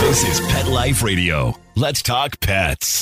This is Pet Life Radio. Let's talk pets.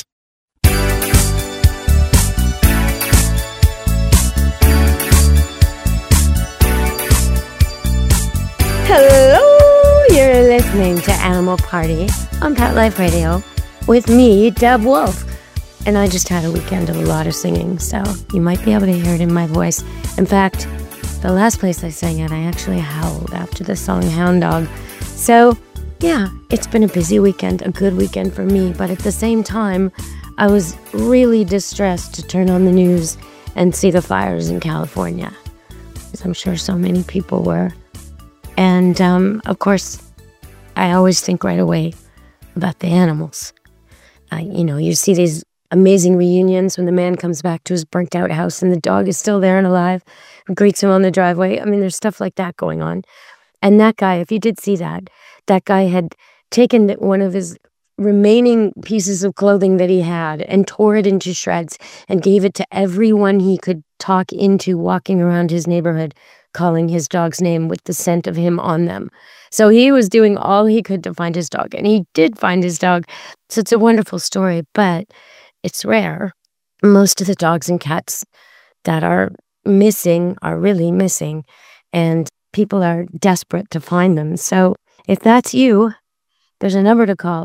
Hello, you're listening to Animal Party on Pet Life Radio with me, Deb Wolf. And I just had a weekend of a lot of singing, so you might be able to hear it in my voice. In fact, the last place I sang at, I actually howled after the song Hound Dog. So, yeah, it's been a busy weekend, a good weekend for me, but at the same time, I was really distressed to turn on the news and see the fires in California, as I'm sure so many people were. And, of course, I always think right away about the animals. You see these amazing reunions when the man comes back to his burnt-out house and the dog is still there and alive and greets him on the driveway. I mean, there's stuff like that going on. And that guy, if you did see that guy had taken one of his remaining pieces of clothing that he had and tore it into shreds and gave it to everyone he could talk into walking around his neighborhood, calling his dog's name with the scent of him on them. So he was doing all he could to find his dog, and he did find his dog. So it's a wonderful story, but it's rare. Most of the dogs and cats that are missing are really missing, and people are desperate to find them. So if that's you, there's a number to call,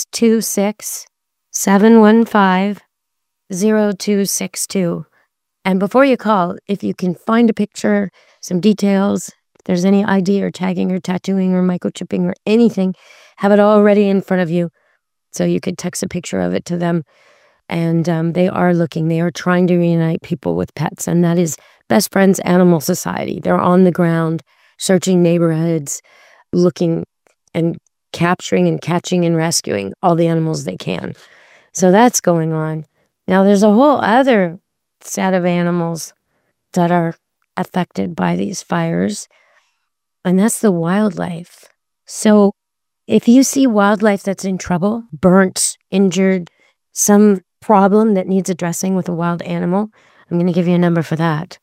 626-715-0262. And before you call, if you can find a picture, some details, if there's any ID or tagging or tattooing or microchipping or anything, have it all ready in front of you so you could text a picture of it to them. And they are trying to reunite people with pets, and that is Best Friends Animal Society. They're on the ground, searching neighborhoods, looking and capturing and catching and rescuing all the animals they can. So that's going on. Now, there's a whole other set of animals that are affected by these fires, and that's the wildlife. So if you see wildlife that's in trouble, burnt, injured, some problem that needs addressing with a wild animal, I'm going to give you a number for that.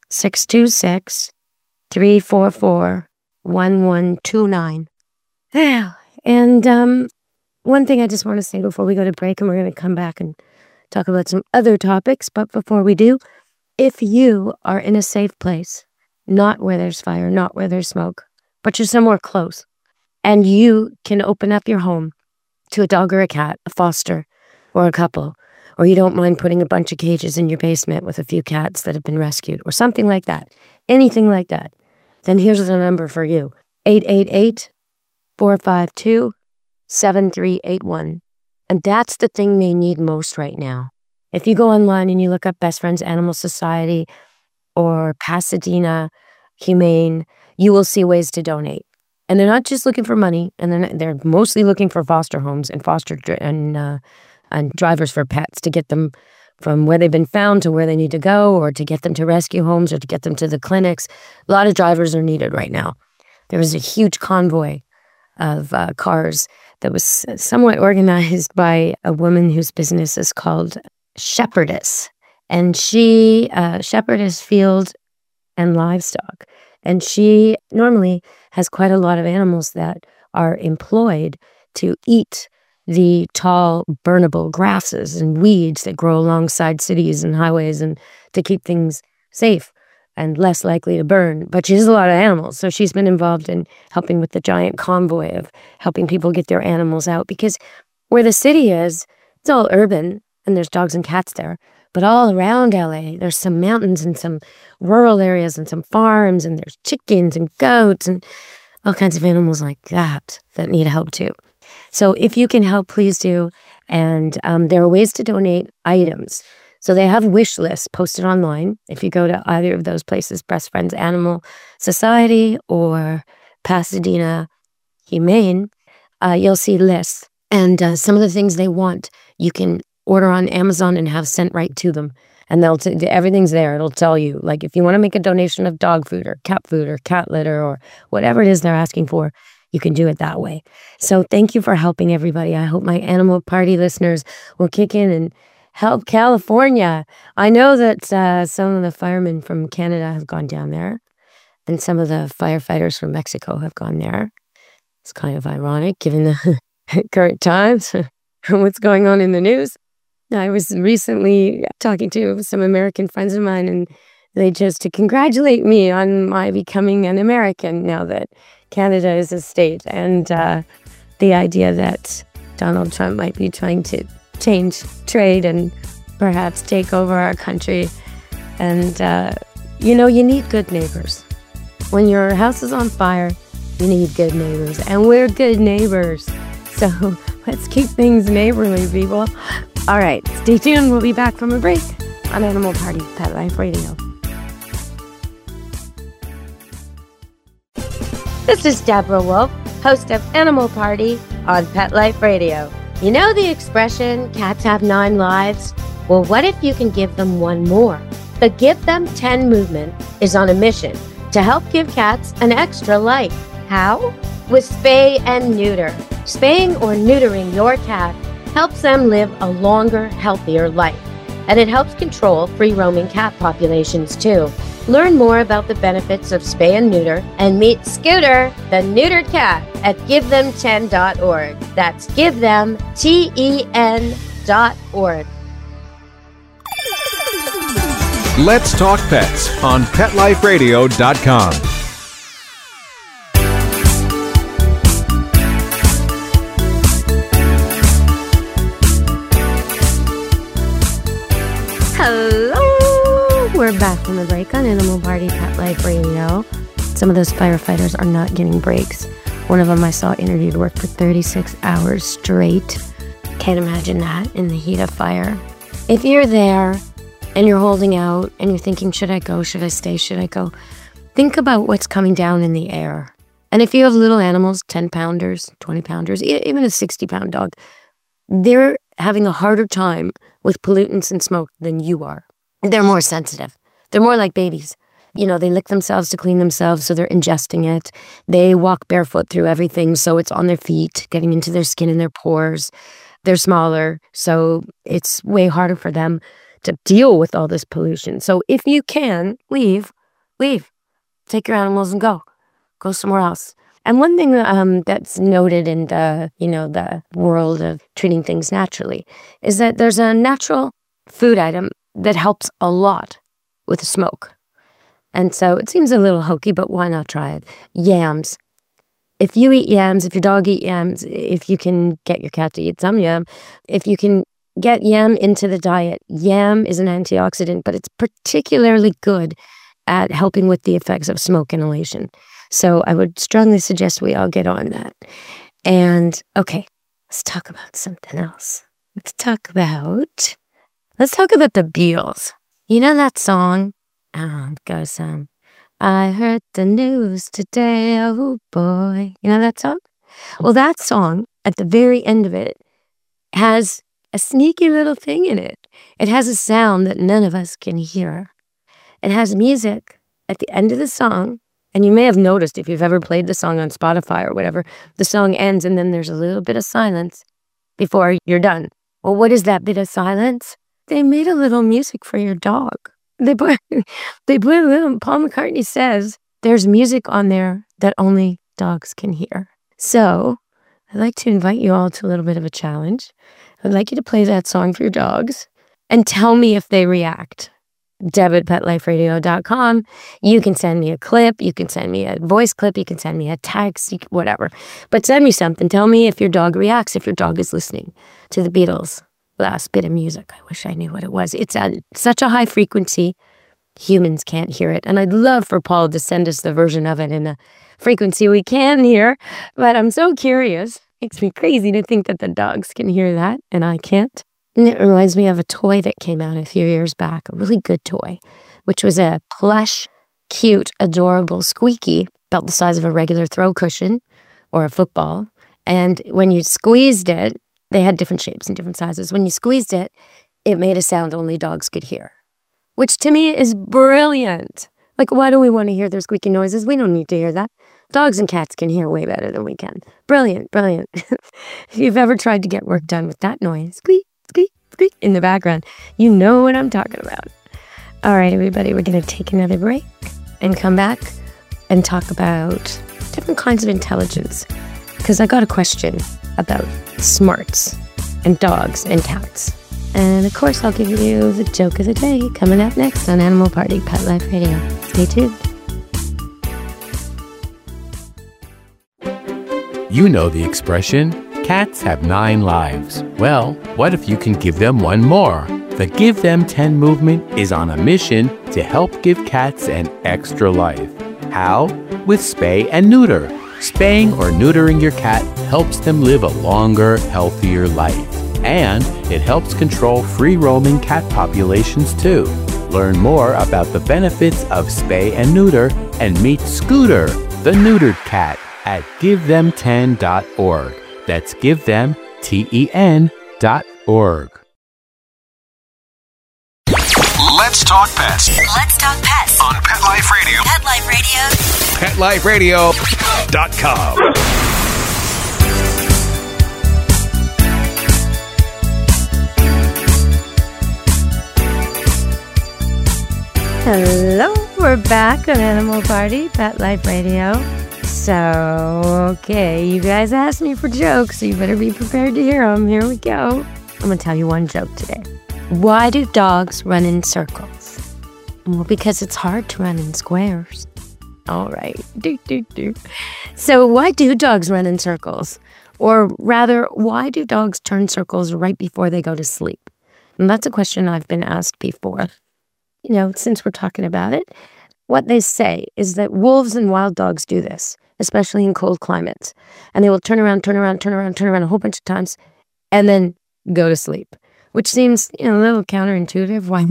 626-344-1129. Yeah. And one thing I just want to say before we go to break, and we're going to come back and talk about some other topics, but before we do, if you are in a safe place, not where there's fire, not where there's smoke, but you're somewhere close, and you can open up your home to a dog or a cat, a foster, or a couple, or you don't mind putting a bunch of cages in your basement with a few cats that have been rescued, or something like that, anything like that, then here's the number for you, 888-452-7381. And that's the thing they need most right now. If you go online and you look up Best Friends Animal Society or Pasadena Humane, you will see ways to donate. And they're not just looking for money, and they're mostly looking for foster homes and and drivers for pets to get them from where they've been found to where they need to go, or to get them to rescue homes, or to get them to the clinics. A lot of drivers are needed right now. There was a huge convoy of cars that was somewhat organized by a woman whose business is called Shepherdess. And she, Shepherdess Field and Livestock. And she normally has quite a lot of animals that are employed to eat the tall, burnable grasses and weeds that grow alongside cities and highways, and to keep things safe and less likely to burn. But she has a lot of animals, so she's been involved in helping with the giant convoy of helping people get their animals out, because where the city is, it's all urban, and there's dogs and cats there. But all around LA, there's some mountains and some rural areas and some farms, and there's chickens and goats and all kinds of animals like that need help too. So if you can help, please do. And there are ways to donate items. So they have wish lists posted online. If you go to either of those places, Best Friends Animal Society or Pasadena Humane, you'll see lists. And some of the things they want, you can order on Amazon and have sent right to them. And everything's there. It'll tell you, like, if you want to make a donation of dog food or cat litter or whatever it is they're asking for, you can do it that way. So thank you for helping everybody. I hope my Animal Party listeners will kick in and help California. I know that some of the firemen from Canada have gone down there, and some of the firefighters from Mexico have gone there. It's kind of ironic, given the current times, what's going on in the news. I was recently talking to some American friends of mine, and they just to congratulate me on my becoming an American now that Canada is a state, and the idea that Donald Trump might be trying to change trade and perhaps take over our country. And, you need good neighbors. When your house is on fire, you need good neighbors, and we're good neighbors. So let's keep things neighborly, people. All right, stay tuned. We'll be back from a break on Animal Party Pet Life Radio. This is Deborah Wolf, host of Animal Party on Pet Life Radio. You know the expression, cats have 9 lives? Well, what if you can give them one more? The Give Them 10 movement is on a mission to help give cats an extra life. How? With spay and neuter. Spaying or neutering your cat helps them live a longer, healthier life. And it helps control free-roaming cat populations, too. Learn more about the benefits of spay and neuter and meet Scooter, the neutered cat, at GiveThem10.org. That's GiveThem10.org. Let's Talk Pets on PetLifeRadio.com. Hello! We're back from the break on Animal Party Pet Life Radio. Some of those firefighters are not getting breaks. One of them I saw interviewed worked for 36 hours straight. Can't imagine that in the heat of fire. If you're there and you're holding out and you're thinking, should I go? Should I stay? Should I go? Think about what's coming down in the air. And if you have little animals, 10-pounders, 20-pounders, even a 60-pound dog, they're having a harder time with pollutants and smoke than you are. They're more sensitive. They're more like babies. They lick themselves to clean themselves, so they're ingesting it. They walk barefoot through everything, so it's on their feet, getting into their skin and their pores. They're smaller, so it's way harder for them to deal with all this pollution. So if you can, leave. Take your animals and go somewhere else. And one thing that's noted in the world of treating things naturally is that there's a natural food item that helps a lot with smoke. And so it seems a little hokey, but why not try it? Yams. If you eat yams, if your dog eats yams, if you can get your cat to eat some yam, if you can get yam into the diet, yam is an antioxidant, but it's particularly good at helping with the effects of smoke inhalation. So I would strongly suggest we all get on that. And okay, let's talk about something else. Let's talk about the Beatles. You know that song? It goes, I heard the news today, oh boy. You know that song? Well, that song, at the very end of it, has a sneaky little thing in it. It has a sound that none of us can hear. It has music at the end of the song, and you may have noticed if you've ever played the song on Spotify or whatever, the song ends and then there's a little bit of silence before you're done. Well, what is that bit of silence? They made a little music for your dog. They put a little, Paul McCartney says, there's music on there that only dogs can hear. So I'd like to invite you all to a little bit of a challenge. I'd like you to play that song for your dogs and tell me if they react. Deb@PetLifeRadio.com. You can send me a clip. You can send me a voice clip. You can send me a text, whatever. But send me something. Tell me if your dog reacts, if your dog is listening to the Beatles' last bit of music. I wish I knew what it was. It's at such a high frequency, humans can't hear it. And I'd love for Paul to send us the version of it in a frequency we can hear. But I'm so curious. Makes me crazy to think that the dogs can hear that and I can't. And it reminds me of a toy that came out a few years back, a really good toy, which was a plush, cute, adorable squeaky, about the size of a regular throw cushion or a football. And when you squeezed it, they had different shapes and different sizes. When you squeezed it, it made a sound only dogs could hear, which to me is brilliant. Like, why do we want to hear their squeaky noises? We don't need to hear that. Dogs and cats can hear way better than we can. Brilliant, brilliant. If you've ever tried to get work done with that noise, squeak, squeak, squeak, in the background, you know what I'm talking about. All right, everybody, we're going to take another break and come back and talk about different kinds of intelligence. Because I got a question about smarts and dogs and cats. And of course, I'll give you the joke of the day coming up next on Animal Party Pet Life Radio. Stay tuned. You know the expression, cats have 9 lives. Well, what if you can give them one more? The Give Them 10 movement is on a mission to help give cats an extra life. How? With spay and neuter. Spaying or neutering your cat helps them live a longer, healthier life. And it helps control free-roaming cat populations too. Learn more about the benefits of spay and neuter and meet Scooter, the neutered cat, at GiveThem10.org. That's GiveThem10.org. Let's talk pets Let's talk pets on Pet Life Radio. Pet Life Radio. PetLifeRadio.com. Hello, we're back on Animal Party Pet Life Radio. So, okay, you guys asked me for jokes, so you better be prepared to hear them. Here we go. I'm going to tell you one joke today. Why do dogs run in circles? Well, because it's hard to run in squares. All right. So why do dogs run in circles? Or rather, why do dogs turn circles right before they go to sleep? And that's a question I've been asked before. You know, since we're talking about it, what they say is that wolves and wild dogs do this, especially in cold climates. And they will turn around a whole bunch of times and then go to sleep. Which seems, a little counterintuitive. Why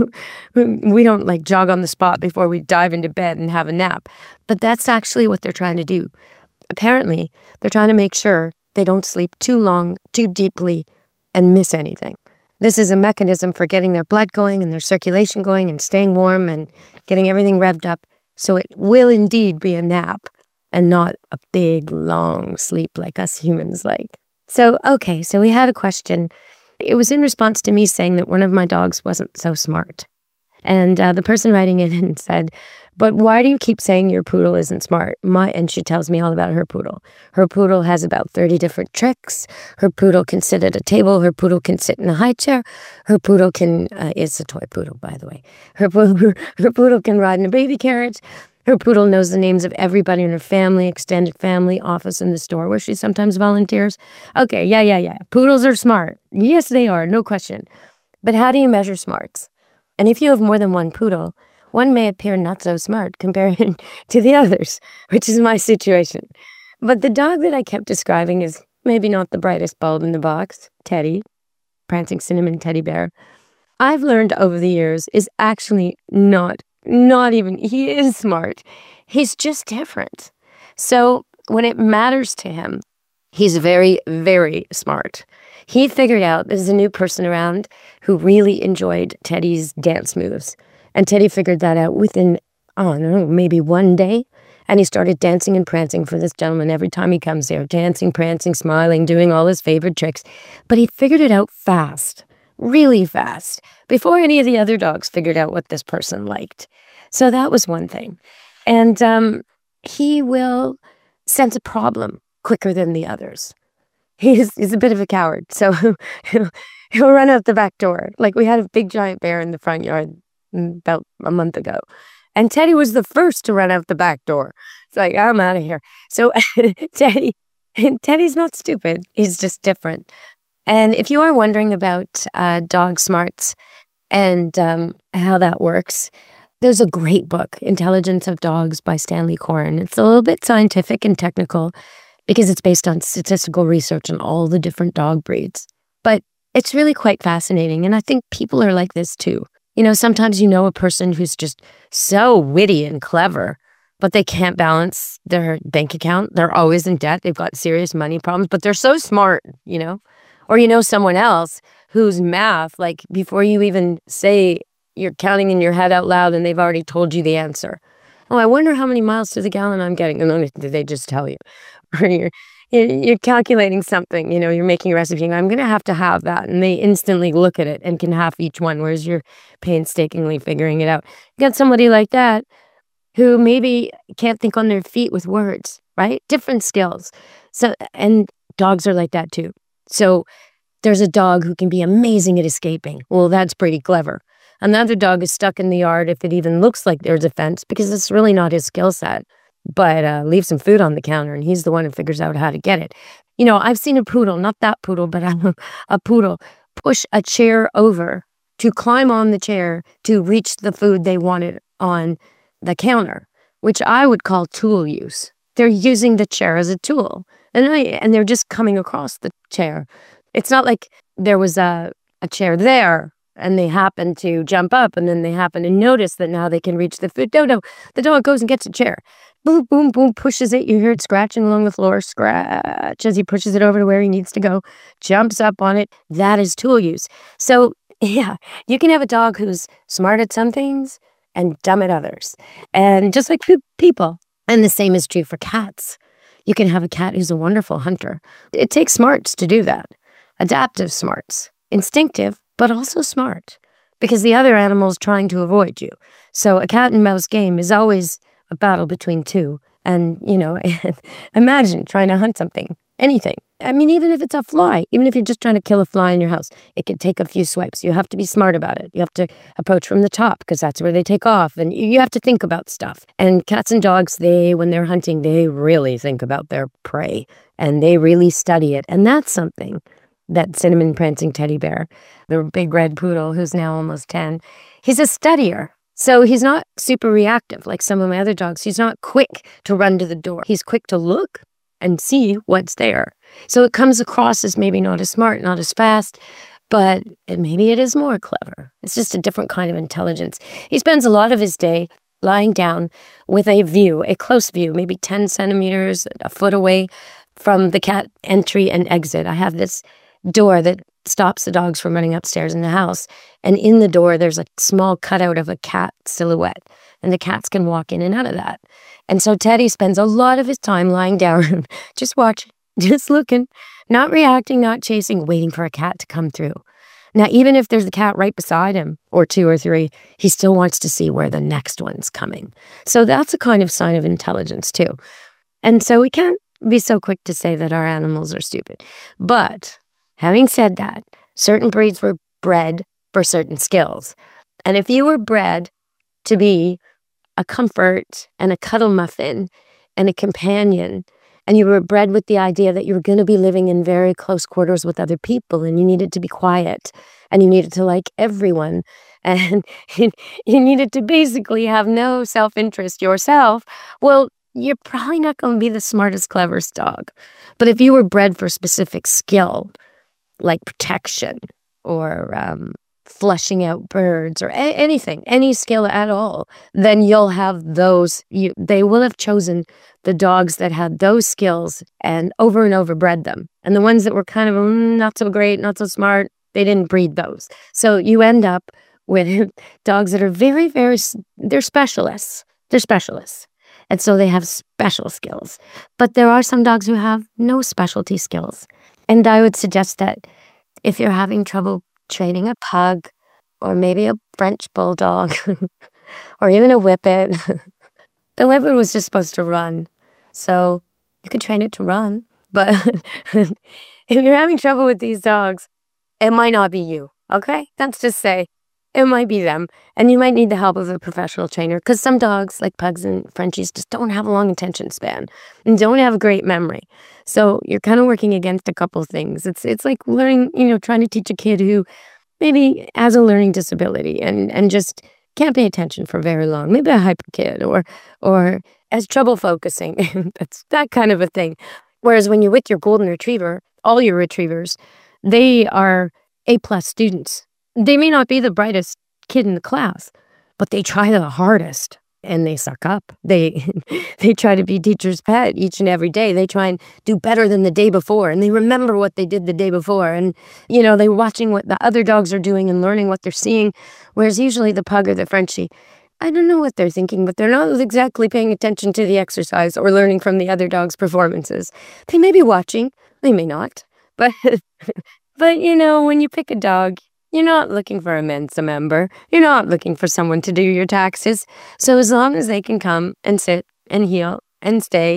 we don't like jog on the spot before we dive into bed and have a nap. But that's actually what they're trying to do. Apparently, they're trying to make sure they don't sleep too long, too deeply, and miss anything. This is a mechanism for getting their blood going and their circulation going and staying warm and getting everything revved up. So it will indeed be a nap and not a big, long sleep like us humans like. So we had a question. It was in response to me saying that one of my dogs wasn't so smart. And the person writing it in said, but why do you keep saying your poodle isn't smart? And she tells me all about her poodle. Her poodle has about 30 different tricks. Her poodle can sit at a table. Her poodle can sit in a high chair. Her poodle can, it's a toy poodle, by the way. Her poodle can ride in a baby carriage. Her poodle knows the names of everybody in her family, extended family, office, and the store where she sometimes volunteers. Okay, yeah. Poodles are smart. Yes, they are, no question. But how do you measure smarts? And if you have more than one poodle, one may appear not so smart compared to the others, which is my situation. But the dog that I kept describing is maybe not the brightest bulb in the box, Teddy, prancing cinnamon teddy bear. I've learned over the years is actually not even, he is smart. He's just different. So when it matters to him, he's very, very smart. He figured out there's a new person around who really enjoyed Teddy's dance moves. And Teddy figured that out within, maybe one day. And he started dancing and prancing for this gentleman every time he comes here. Dancing, prancing, smiling, doing all his favorite tricks. But he figured it out fast. Really fast, before any of the other dogs figured out what this person liked. So that was one thing. And he will sense a problem quicker than the others. He's a bit of a coward, so he'll run out the back door. Like we had a big giant bear in the front yard about a month ago. And Teddy was the first to run out the back door. It's like, I'm out of here. So Teddy's not stupid. He's just different. And if you are wondering about dog smarts and how that works, there's a great book, Intelligence of Dogs by Stanley Coren. It's a little bit scientific and technical because it's based on statistical research on all the different dog breeds. But it's really quite fascinating. And I think people are like this too. Sometimes a person who's just so witty and clever, but they can't balance their bank account. They're always in debt. They've got serious money problems, but they're so smart, Or someone else whose math, like before you even say you're counting in your head out loud and they've already told you the answer. Oh, I wonder how many miles to the gallon I'm getting. And then they just tell you. Or you're calculating something, you're making a recipe and I'm going to have that. And they instantly look at it and can have each one, whereas you're painstakingly figuring it out. You got somebody like that who maybe can't think on their feet with words, right? Different skills. So, and Dogs are like that too. So there's a dog who can be amazing at escaping. Well, that's pretty clever. Another dog is stuck in the yard if it even looks like there's a fence because it's really not his skill set. But leave some food on the counter and he's the one who figures out how to get it. You know, I've seen a poodle, not that poodle, but a poodle push a chair over to climb on the chair to reach the food they wanted on the counter, which I would call tool use. They're using the chair as a tool and they're just coming across the chair. It's not like there was a chair there and they happen to jump up and then they happen to notice that now they can reach the food. No, the dog goes and gets a chair. Boom, boom, boom, pushes it. You hear it scratching along the floor, scratch as he pushes it over to where he needs to go, jumps up on it. That is tool use. So, yeah, you can have a dog who's smart at some things and dumb at others. And just like people. And the same is true for cats. You can have a cat who's a wonderful hunter. It takes smarts to do that. Adaptive smarts. Instinctive, but also smart. Because the other animal's trying to avoid you. So a cat and mouse game is always a battle between two. And, you know, imagine trying to hunt something, anything. I mean, even if it's a fly, even if you're just trying to kill a fly in your house, it could take a few swipes. You have to be smart about it. You have to approach from the top because that's where they take off. And you have to think about stuff. And cats and dogs, when they're hunting, they really think about their prey and they really study it. And that's something that Cinnamon Prancing Teddy Bear, the big red poodle who's now almost 10, he's a studier. So he's not super reactive like some of my other dogs. He's not quick to run to the door. He's quick to look and see what's there. So it comes across as maybe not as smart, not as fast, but maybe it is more clever. It's just a different kind of intelligence. He spends a lot of his day lying down with a view, a close view, maybe 10 centimeters, a foot away from the cat entry and exit. I have this door that stops the dogs from running upstairs in the house. And in the door, there's a small cutout of a cat silhouette. And the cats can walk in and out of that. And so Teddy spends a lot of his time lying down, just watching, just looking, not reacting, not chasing, waiting for a cat to come through. Now, even if there's a cat right beside him, or two or three, he still wants to see where the next one's coming. So that's a kind of sign of intelligence, too. And so we can't be so quick to say that our animals are stupid. But having said that, certain breeds were bred for certain skills. And if you were bred to be a comfort and a cuddle muffin and a companion, and you were bred with the idea that you were going to be living in very close quarters with other people and you needed to be quiet and you needed to like everyone and you needed to basically have no self-interest yourself, well, you're probably not going to be the smartest, cleverest dog. But if you were bred for specific skill, like protection or flushing out birds or anything, any skill at all, then you'll have those. They will have chosen the dogs that had those skills and over bred them. And the ones that were kind of not so great, not so smart, they didn't breed those. So you end up with dogs that are very, very, they're specialists. They're specialists. And so they have special skills. But there are some dogs who have no specialty skills. And I would suggest that if you're having trouble training a pug or maybe a French bulldog or even a whippet, the whippet was just supposed to run. So you could train it to run. But if you're having trouble with these dogs, it might not be you, okay? Let's just say it might be them. And you might need the help of a professional trainer because some dogs, like pugs and Frenchies, just don't have a long attention span and don't have a great memory. So you're kind of working against a couple things. It's like learning, trying to teach a kid who maybe has a learning disability and just can't pay attention for very long. Maybe a hyper kid or has trouble focusing. That's that kind of a thing. Whereas when you're with your golden retriever, all your retrievers, they are A+ students. They may not be the brightest kid in the class, but they try the hardest and they suck up. They try to be teacher's pet each and every day. They try and do better than the day before, and they remember what they did the day before. And, they're watching what the other dogs are doing and learning what they're seeing, whereas usually the pug or the Frenchie, I don't know what they're thinking, but they're not exactly paying attention to the exercise or learning from the other dog's performances. They may be watching, they may not, but when you pick a dog, you're not looking for a Mensa member. You're not looking for someone to do your taxes. So as long as they can come and sit and heel and stay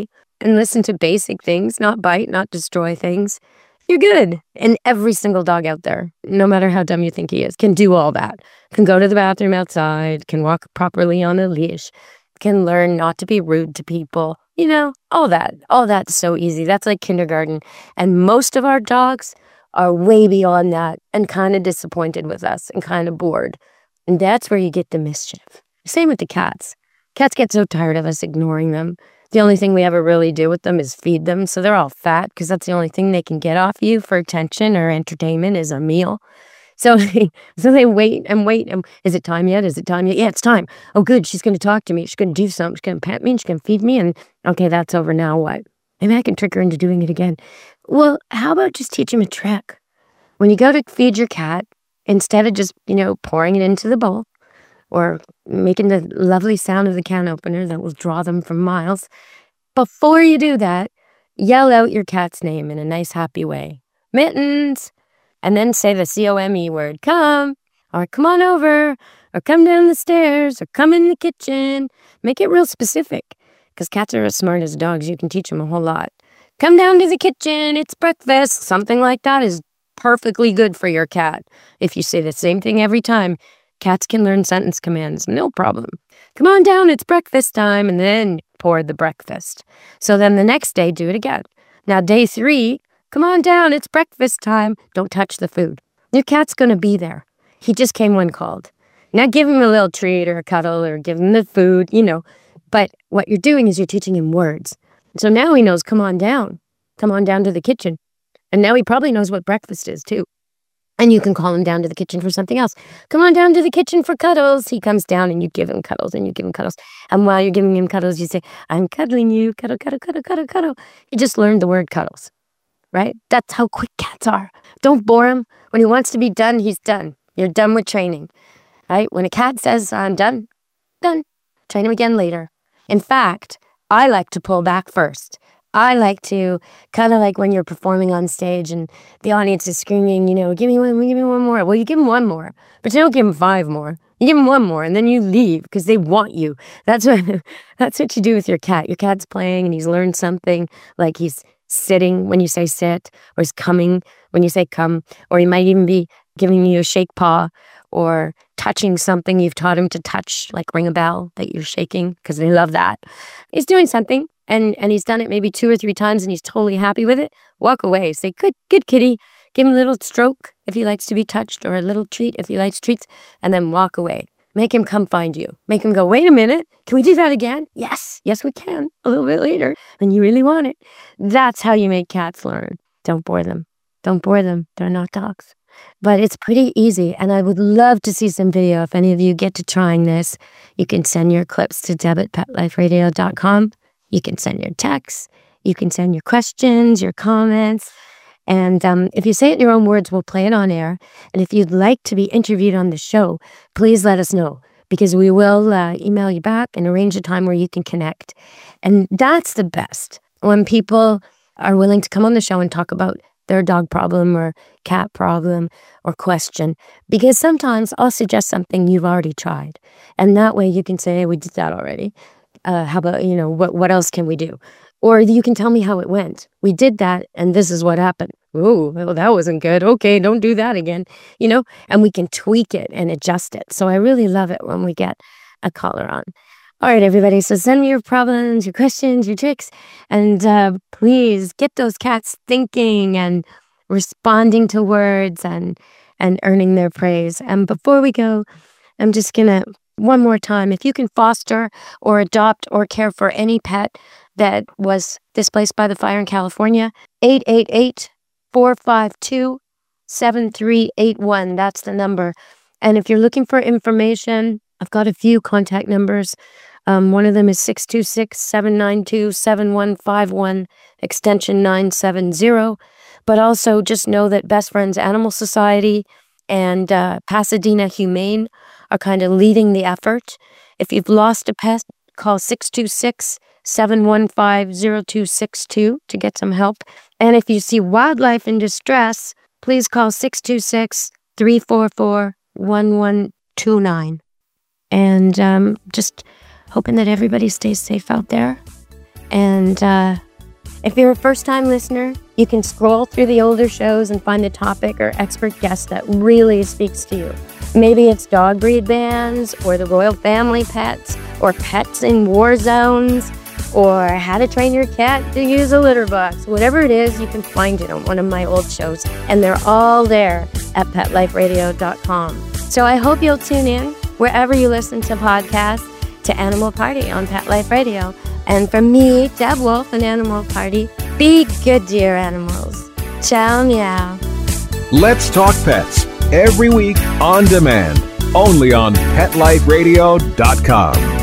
and listen to basic things, not bite, not destroy things, you're good. And every single dog out there, no matter how dumb you think he is, can do all that. Can go to the bathroom outside, can walk properly on a leash, can learn not to be rude to people, all that. All that's so easy. That's like kindergarten. And most of our dogs are way beyond that and kind of disappointed with us and kind of bored. And that's where you get the mischief. Same with the cats. Cats get so tired of us ignoring them. The only thing we ever really do with them is feed them. So they're all fat because that's the only thing they can get off you for attention or entertainment is a meal. So they wait. And is it time yet? Is it time yet? Yeah, it's time. Oh, good. She's going to talk to me. She's going to do something. She's going to pet me and she's going to feed me. And okay, that's over now. What? Maybe I can trick her into doing it again. Well, how about just teach him a trick? When you go to feed your cat, instead of just, pouring it into the bowl or making the lovely sound of the can opener that will draw them from miles, before you do that, yell out your cat's name in a nice, happy way. Mittens! And then say the C-O-M-E word, come, or come on over, or come down the stairs, or come in the kitchen. Make it real specific, because cats are as smart as dogs. You can teach them a whole lot. Come down to the kitchen, it's breakfast. Something like that is perfectly good for your cat. If you say the same thing every time, cats can learn sentence commands, no problem. Come on down, it's breakfast time, and then pour the breakfast. So then the next day, do it again. Now, day 3, come on down, it's breakfast time. Don't touch the food. Your cat's going to be there. He just came when called. Now give him a little treat or a cuddle or give him the food, But what you're doing is you're teaching him words. So now he knows, come on down to the kitchen. And now he probably knows what breakfast is too. And you can call him down to the kitchen for something else. Come on down to the kitchen for cuddles. He comes down and you give him cuddles and you give him cuddles. And while you're giving him cuddles, you say, I'm cuddling you, cuddle, cuddle, cuddle, cuddle, cuddle. He just learned the word cuddles, right? That's how quick cats are. Don't bore him. When he wants to be done, he's done. You're done with training, right? When a cat says, I'm done, done. Train him again later. In fact, I like to pull back first. I like to kind of like when you're performing on stage and the audience is screaming, give me one more. Well, you give them one more, but you don't give them 5 more. You give them 1 more and then you leave because they want you. That's what you do with your cat. Your cat's playing and he's learned something, like he's sitting when you say sit, or he's coming when you say come, or he might even be giving you a shake paw or touching something you've taught him to touch, like ring a bell that you're shaking because they love that. He's doing something. And he's done it maybe 2 or 3 times and he's totally happy with it. Walk away. Say, good kitty. Give him a little stroke if he likes to be touched, or a little treat if he likes treats, and then walk away. Make him come find you. Make him go, wait a minute. Can we do that again? Yes, we can. A little bit later when you really want it. That's how you make cats learn. Don't bore them. Don't bore them. They're not dogs. But it's pretty easy, and I would love to see some video if any of you get to trying this. You can send your clips to deb@petliferadio.com. You can send your texts. You can send your questions, your comments. And if you say it in your own words, we'll play it on air. And if you'd like to be interviewed on the show, please let us know, because we will email you back and arrange a time where you can connect. And that's the best, when people are willing to come on the show and talk about their dog problem or cat problem or question, because sometimes I'll suggest something you've already tried. And that way you can say, hey, we did that already. How about, what else can we do? Or you can tell me how it went. We did that, and this is what happened. Oh, well, that wasn't good. Okay, don't do that again. And we can tweak it and adjust it. So I really love it when we get a caller on. All right, everybody. So send me your problems, your questions, your tricks, and please get those cats thinking and responding to words and earning their praise. And before we go, I'm just gonna, one more time, if you can foster or adopt or care for any pet that was displaced by the fire in California, 888-452-7381. That's the number. And if you're looking for information, I've got a few contact numbers. One of them is 626-792-7151, extension 970. But also just know that Best Friends Animal Society and Pasadena Humane are kind of leading the effort. If you've lost a pet, call 626-715-0262 to get some help. And if you see wildlife in distress, please call 626-344-1129. And just hoping that everybody stays safe out there. And If you're a first-time listener, you can scroll through the older shows and find a topic or expert guest that really speaks to you. Maybe it's dog breed bans, or the royal family pets, or pets in war zones, or how to train your cat to use a litter box. Whatever it is, you can find it on one of my old shows, and they're all there at PetLifeRadio.com. So I hope you'll tune in wherever you listen to podcasts to Animal Party on Pet Life Radio. And from me, Deb Wolf and Animal Party, be good to your animals. Ciao, meow. Let's Talk Pets, every week on demand, only on PetLifeRadio.com.